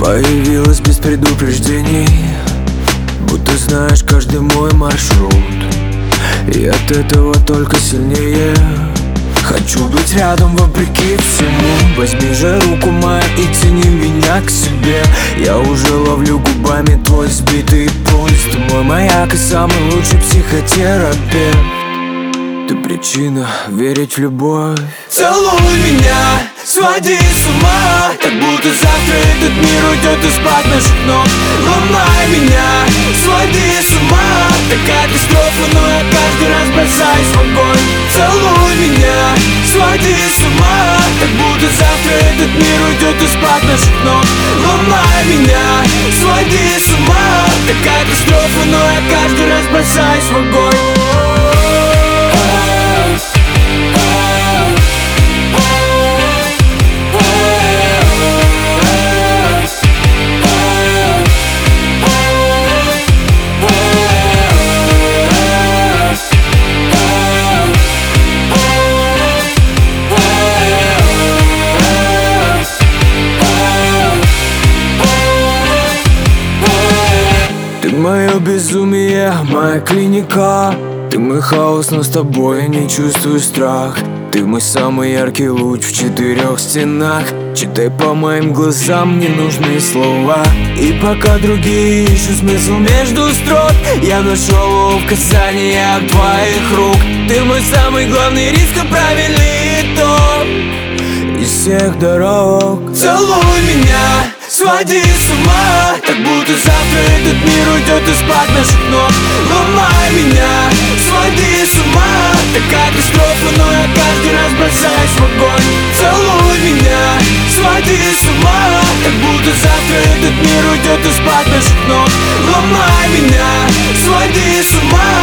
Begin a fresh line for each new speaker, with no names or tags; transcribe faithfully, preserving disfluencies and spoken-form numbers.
Появилась без предупреждений, будто знаешь каждый мой маршрут. И от этого только сильнее хочу быть рядом вопреки всему. Возьми же руку мою и тяни меня к себе. Я уже ловлю губами твой сбитый пульс. Ты мой маяк и самый лучший психотерапевт. Ты причина верить в любовь.
Целуй меня, своди с ума, как будто завтра этот мир уйдет из-под наших ног. Ломай меня, своди с ума, это катастрофа, но я каждый раз бросаюсь в огонь. Целуй меня, своди с ума, как будто завтра этот мир уйдет из-под наших ног. Ломай меня, своди с ума, это катастрофа, но я каждый раз бросаюсь в огонь.
Ты мое безумие, моя клиника. Ты мой хаос, но с тобой я не чувствую страх. Ты мой самый яркий луч в четырех стенах. Читай по моим глазам ненужные слова. И пока другие ищут смысл между строк, я нашел указания твоих рук. Ты мой самый главный риск и правильный итог из всех дорог.
Целуй меня, своди с ума, как будто завтра этот мир уйдет из-под наших ног. Ломай меня, своди с ума, это катастрофа, но я каждый раз бросаюсь в огонь. Целуй меня, своди с ума, как будто завтра этот мир уйдет из-под наших ног. Ломай меня, своди с ума,